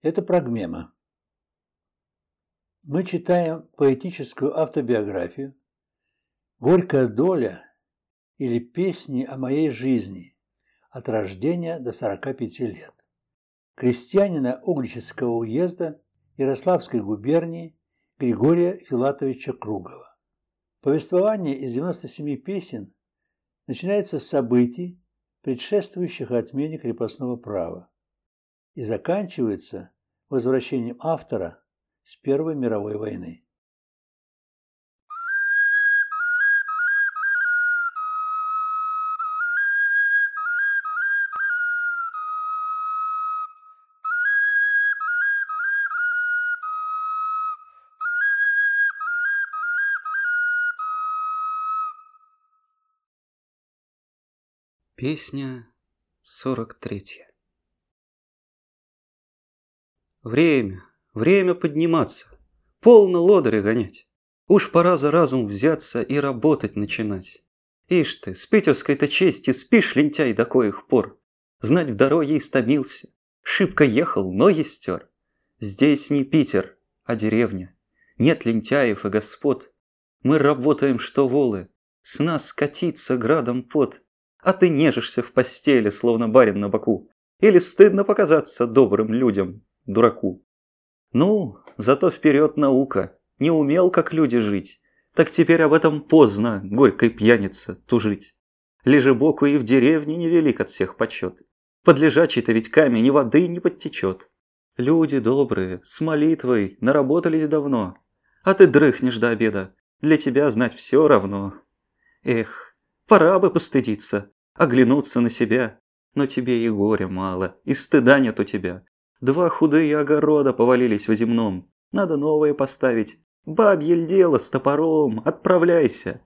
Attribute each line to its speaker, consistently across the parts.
Speaker 1: Это прогмема. Мы читаем поэтическую автобиографию «Горькая доля» или «Песни о моей жизни» от рождения до 45 лет крестьянина Угличского уезда Ярославской губернии Григория Филатовича Кругова. Повествование из 97 песен начинается с событий, предшествующих отмене крепостного права, и заканчивается возвращением автора с Первой мировой войны.
Speaker 2: Песня 43. Время подниматься, полно лодыря гонять. Уж пора за разум взяться и работать начинать. Ишь ты, с питерской-то чести спишь, лентяй, до коих пор. Знать в дороге истомился, шибко ехал, ноги стер. Здесь не Питер, а деревня. Нет лентяев и господ. Мы работаем, что волы, с нас скатится градом пот. А ты нежишься в постели, словно барин на боку. Или стыдно показаться добрым людям, дураку. Ну, зато вперед наука. Не умел, как люди, жить. Так теперь об этом поздно, горькой пьянице, тужить. Лежебоку и в деревне невелик от всех почет. Под лежачий-то ведь камень ни воды не подтечет. Люди добрые, с молитвой, наработались давно. А ты дрыхнешь до обеда, для тебя знать все равно. Эх, пора бы постыдиться, оглянуться на себя. Но тебе и горя мало, и стыда нет у тебя. 2 худые огорода повалились в земном. Надо новые поставить. Бабье дело с топором. Отправляйся,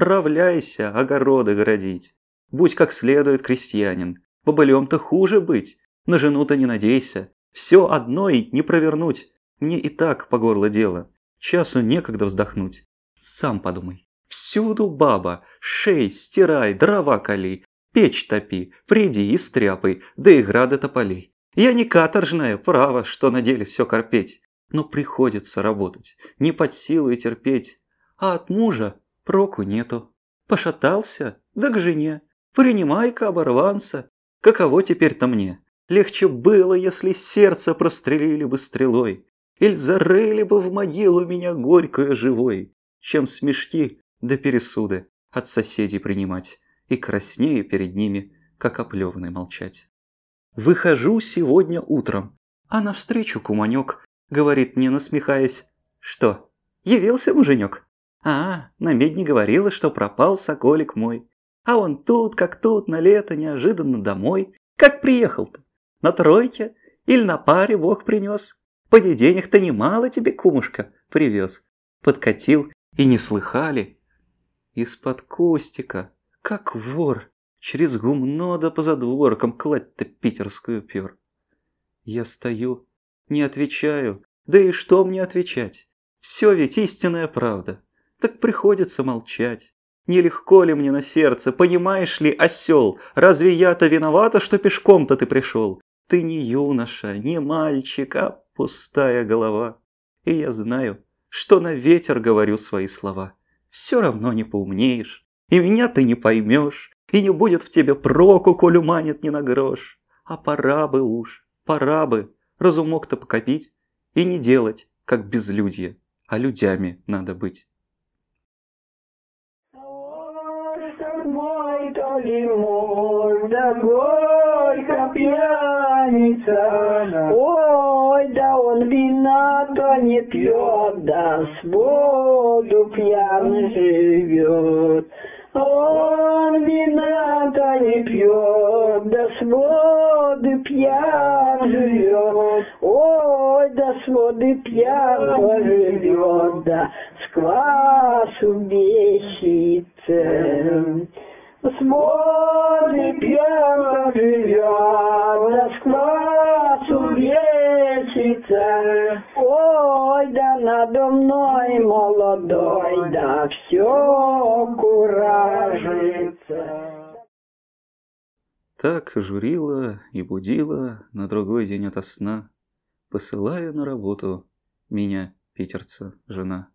Speaker 2: огороды городить. Будь как следует крестьянин. Бобылем-то хуже быть. На жену-то не надейся. Все одной не провернуть. Мне и так по горло дело. Часу некогда вздохнуть. Сам подумай. Всюду баба, шей, стирай, дрова кали, печь топи, приди и стряпай, да и грады тополей. Я не каторжная, право, что на деле все корпеть, но приходится работать, не под силу и терпеть, а от мужа проку нету. Пошатался, да к жене, принимай-ка оборванца, каково теперь-то мне? Легче было, если сердце прострелили бы стрелой, или зарыли бы в могилу меня горькое живой, чем смешки да пересуды от соседей принимать и краснею перед ними, как оплеванный молчать. Выхожу сегодня утром, а навстречу куманек говорит мне, насмехаясь: «Что, явился муженек? А, на медне говорила, что пропал соколик мой. А он тут, как тут, на лето неожиданно домой. Как приехал-то? На тройке или на паре Бог принес? Поди денег-то немало тебе, кумушка, привез». Подкатил, и не слыхали. Из-под кустика, как вор, через гумно да по задворкам кладь-то питерскую пёр. Я стою, не отвечаю, да и что мне отвечать? Все ведь истинная правда, так приходится молчать. Нелегко ли мне на сердце, понимаешь ли, осел? Разве я-то виновата, что пешком-то ты пришел? Ты не юноша, не мальчик, а пустая голова. И я знаю, что на ветер говорю свои слова. Все равно не поумнеешь, и меня ты не поймешь, и не будет в тебе проку, коль уманит не на грош. А пора бы уж, пора бы разумок-то покопить и не делать, как безлюдье, а людьми надо быть.
Speaker 3: Мой то ли муж, да горько пьяница. Ой, да он вина-то не пьет, да с воду пьян живет. Он вина-то не пьет, да с воды пьян живет. Ой, да с воды пьян живет, да с квасу бесится. С воды пьян живет, да с квасу бесится. Ой, да надо мной молодой, да все куражится.
Speaker 2: Так журила и будила на другой день ото сна. посылаю на работу меня, питерца, жена.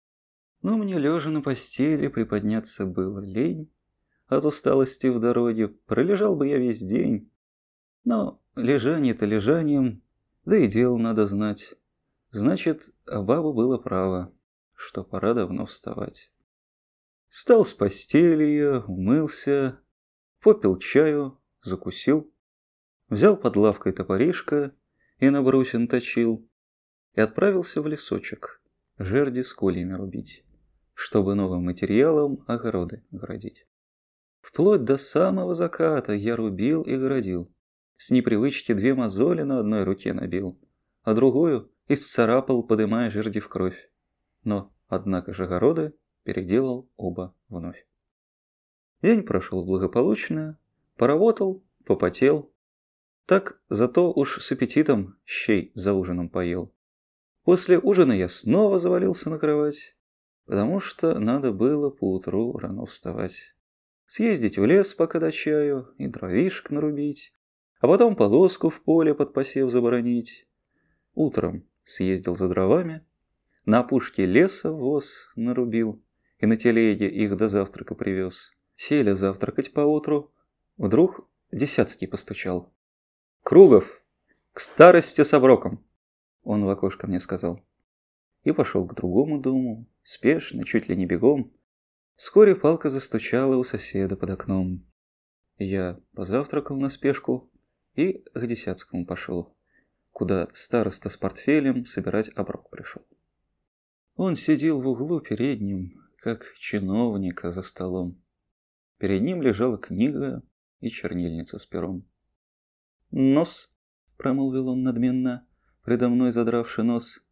Speaker 2: Но мне лежа на постели приподняться было лень. От усталости в дороге пролежал бы я весь день. Но лежание-то лежанием, да и дело надо знать. Значит, баба было право, что пора давно вставать. Встал с постели я, умылся, попил чаю, закусил, взял под лавкой топоришко и на брусин точил и отправился в лесочек жерди с кольями рубить, чтобы новым материалом огороды городить. Вплоть до самого заката я рубил и городил. С непривычки 2 мозоли на одной руке набил, а другую исцарапал, подымая жерди в кровь. Но, однако же, огороды переделал оба вновь. День прошел благополучно, поработал, попотел. Так зато уж с аппетитом щей за ужином поел. После ужина я снова завалился на кровать, потому что надо было поутру рано вставать. Съездить в лес пока до чаю и дровишек нарубить, а потом полоску в поле под посев заборонить. Утром съездил за дровами, на опушке леса воз нарубил и на телеге их до завтрака привез. Сели завтракать поутру, вдруг Десятский постучал. «Кругов, к старости с оброком!» Он в окошко мне сказал. И пошел к другому дому, спешно, чуть ли не бегом. Вскоре палка застучала у соседа под окном. Я позавтракал на спешку и к Десятскому пошел, куда староста с портфелем собирать оброк пришел. Он сидел в углу переднем, как чиновника за столом. Перед ним лежала книга и чернильница с пером. «Нос», — промолвил он надменно, предо мной задравши нос,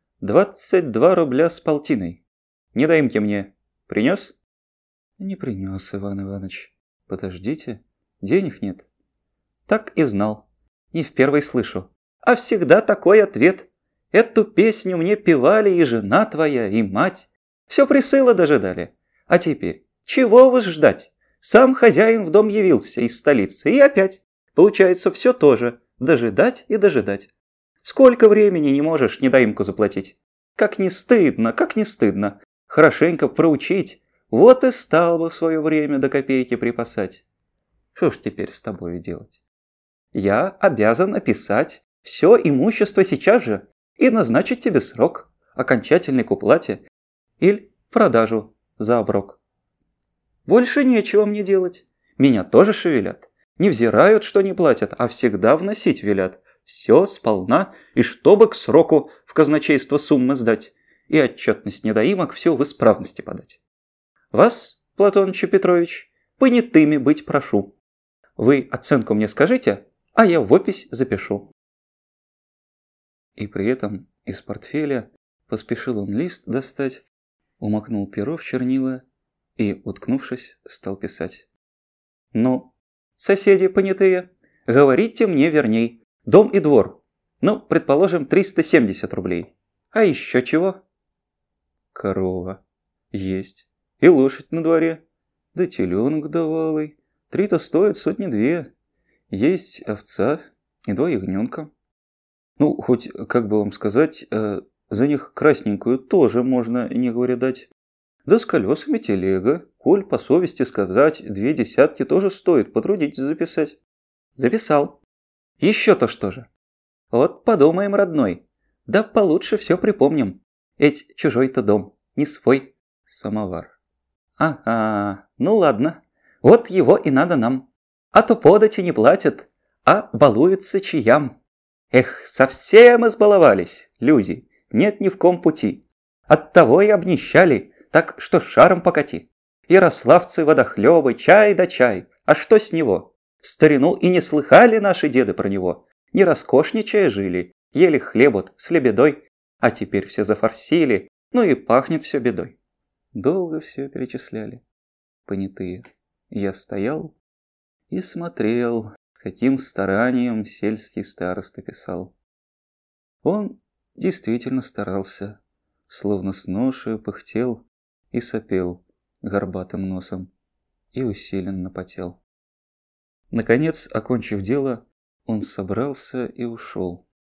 Speaker 2: 22 рубля с полтиной. Не даимте мне. Принес? Не принес, Иван Иванович. Подождите, денег нет. Так и знал. Не в первый слышу. А всегда такой ответ. Эту песню мне певали и жена твоя, и мать. Все присыло дожидали. А теперь, чего вас ждать? Сам хозяин в дом явился из столицы, и опять. Получается все то же. Дожидать и дожидать. Сколько времени не можешь недоимку заплатить? Как не стыдно, как не стыдно. Хорошенько проучить. Вот и стал бы в свое время до копейки припасать. Что ж теперь с тобой делать? Я обязан описать все имущество сейчас же и назначить тебе срок, окончательный к уплате или продажу за оброк. Больше нечего мне делать. Меня тоже шевелят. Не взирают, что не платят, а всегда вносить велят. Все сполна, и чтобы к сроку в казначейство суммы сдать, и отчетность недоимок все в исправности подать. Вас, Платоныч Петрович, понятыми быть прошу. Вы оценку мне скажите, а я в опись запишу. И при этом из портфеля поспешил он лист достать, умокнул перо в чернила и, уткнувшись, стал писать. Ну, соседи понятые, говорите мне верней. Дом и двор. Ну, предположим, 370 рублей. А еще чего? Корова. Есть. И лошадь на дворе. Да теленок годовалый. 3-то стоит 100-2. Есть овца и 2 ягненка. Ну, хоть, как бы вам сказать, за них красненькую тоже можно, не говоря, дать. Да с колесами телега. Коль по совести сказать, 2 десятки тоже стоит. Потрудитесь записать. Записал. Еще-то что же? Вот подумаем, родной. Да получше все припомним. Ведь чужой-то дом, не свой. Самовар. Ага, ну ладно. Вот его и надо нам. А то подати не платят, а балуются чаям. Эх, совсем избаловались, люди. Нет ни в ком пути. Оттого и обнищали, так что шаром покати. Ярославцы водохлебы, чай да чай. А что с него? В старину и не слыхали наши деды про него. Не роскошничая жили, ели хлебот с лебедой, а теперь все зафорсили, ну и пахнет все бедой. Долго все перечисляли. Понятые. Я стоял и смотрел, с каким старанием сельский староста писал. Он действительно старался, словно с ношею пыхтел и сопел горбатым носом и усиленно потел. Наконец, окончив дело, он собрался и ушел.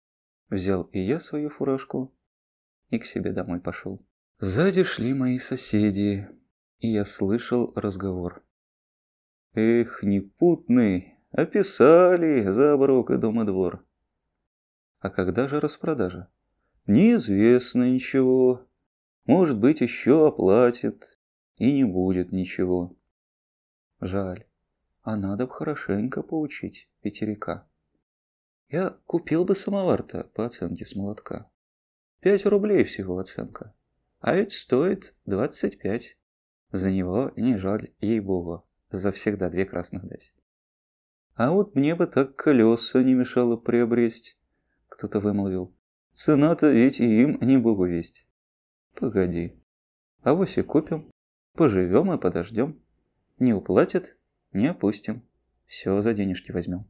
Speaker 2: Взял и я свою фуражку и к себе домой пошел. Сзади шли мои соседи, и я слышал разговор. Эх, непутный, описали за оброк и дом и двор. А когда же распродажа? Неизвестно ничего. Может быть, еще оплатит, и не будет ничего. Жаль, а надо б хорошенько поучить пятерика. Я купил бы самовар-то по оценке с молотка. 5 рублей всего оценка. А ведь стоит 25. За него не жаль, ей-богу, завсегда 2 красных дать. А вот мне бы так колеса не мешало приобресть. Кто-то вымолвил. Цена-то ведь и им не богу весть. Погоди. Авось и купим. Поживем и подождем. Не уплатят, не опустим. Все за денежки возьмем.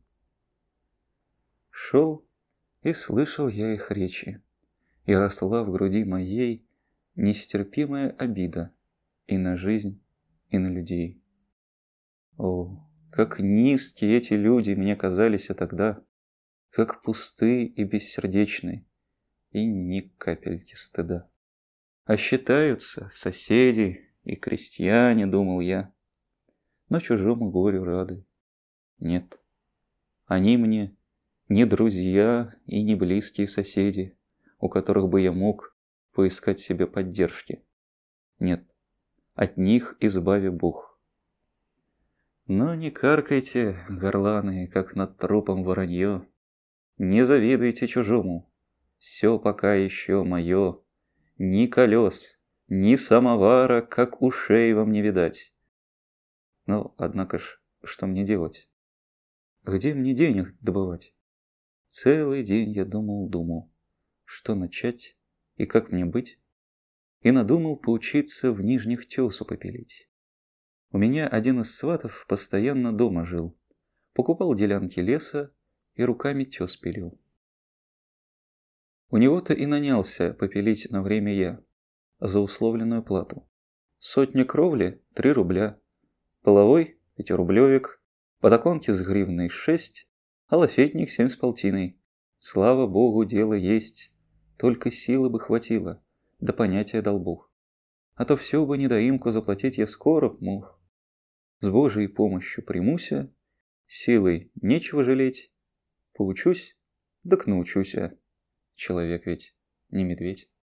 Speaker 2: Шел и слышал я их речи. И росла в груди моей нестерпимая обида и на жизнь, и на людей. О, как низкие эти люди мне казались тогда, как пусты и бессердечны, и ни капельки стыда. А считаются соседи и крестьяне, думал я, но чужому горю рады. Нет, они мне не друзья и не близкие соседи, у которых бы я мог поискать себе поддержки. Нет, от них избави Бог. Но не каркайте, горланы, как над трупом воронье, не завидуйте чужому, все пока еще мое, ни колес, ни самовара, как ушей вам не видать. Но, однако ж, что мне делать? Где мне денег добывать? Целый день я думал, что начать и как мне быть, и надумал поучиться в Нижних тесу попилить. У меня один из сватов постоянно дома жил, покупал делянки леса и руками тес пилил. У него-то и нанялся попилить на время я, за условленную плату. 100 кровли – 3 рубля, половой – 5-рублевик, подоконки с гривной 6, а лафетник 7 с полтиной. Слава богу, дело есть, только силы бы хватило, да понятия дал Бог. А то всю бы недоимку заплатить я скоро б мог. С Божьей помощью примуся, силой нечего жалеть, поучусь, так научуся. Человек ведь не медведь.